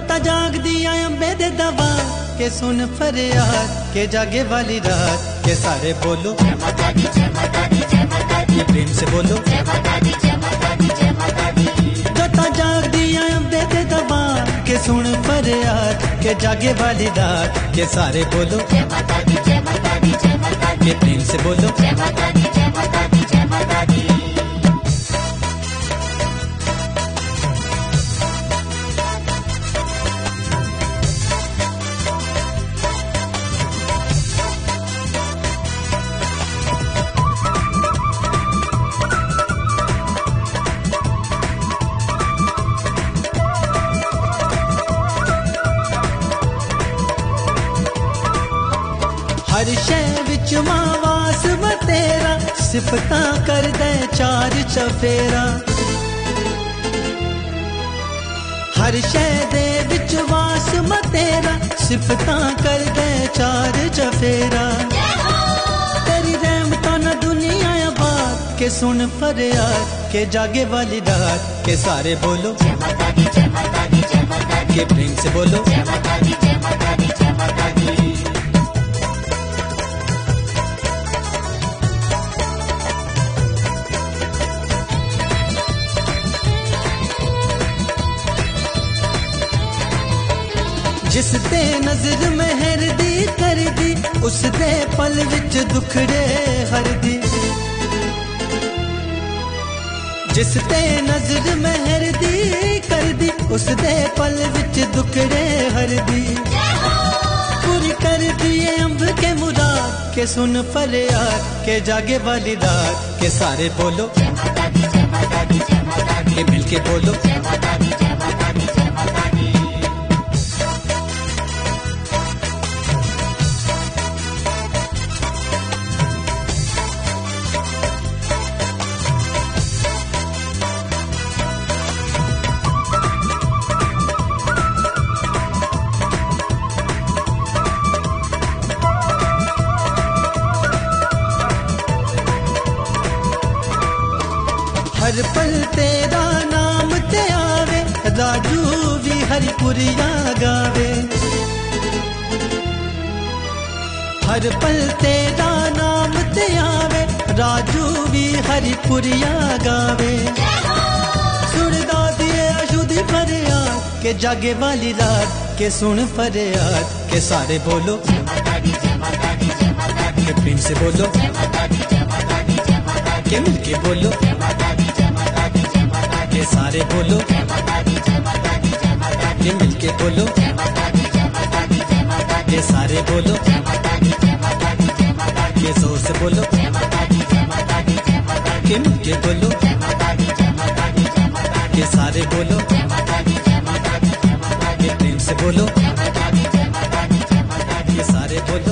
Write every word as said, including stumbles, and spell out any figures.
जोता जाग दिया अम्बे दे दबा के सुन फरियाद के जागे वाली रात के सारे बोलो जय माता दी जय माता दी जय माता दी, प्रेम से बोलो जय माता दी जय माता दी जय माता दी। जोता जाग दिया अम्बे दे दबा के सुन फरियाद के जागे वाली रात के सारे बोलो जय माता दी जय माता दी जय माता दी, प्रेम से बोलो जय माता दी जय माता दी जय माता दी। हर शय विच मावास में तेरा सिफता कर दे चार चफेरा। हर शय दे विच वास में तेरा सिफता कर दे चार चफेरा। तेरी रहमतां ना दुनिया आबाद के सुन फरियाद के जागे वाली रात के सारे बोलो जय माता दी जय माता दी जय माता दी, के प्रेम से बोलो जय माता दी जय माता दी जय माता दी। जिस दे नजर मेहर दी कर दी उस दे पल विच दुखड़े हर दी। जिस दे नजर मेहर दी कर दी उस दे पल विच दुखड़े हर दी। पूरी कर दिए अम्ब के मुराद के सुन फरियाद के जागे वाली रात के सारे बोलो जय माता दी जय माता दी जय माता दी, के मिलके बोलो जय माता दी जय माता दी जय माता दी। हर पल तेरा नाम ते आवे राजू भी हरिपुरिया गावे। हर पल तेरा नाम ते आवे राजू भी हरिपुरिया गावे। सुनदा दिए अशुद्धि फरियाद के जागे वाली रात के सुन फरियाद के सारे बोलो जय माता दी जय माता दी जय माता दी, के प्रेम से बोलो जय माता दी जय माता दी जय माता दी, के मिलके बोलो जय माता दी जय माता दी जय माता दी। के सारे बोलो जय माता दी जय माता दी जय माता दी, के मिलके बोलो जय माता दी जय माता दी जय माता दी। के सारे बोलो जय माता दी जय माता दी जय माता दी, के जोर से बोलो जय माता दी जय माता दी जय माता दी, के मिलके बोलो जय माता दी जय माता दी जय माता दी। के सारे बोलो जय माता दी जय माता दी जय माता दी, के प्रेम से बोलो जय माता दी जय माता दी जय माता दी। के सारे बोलो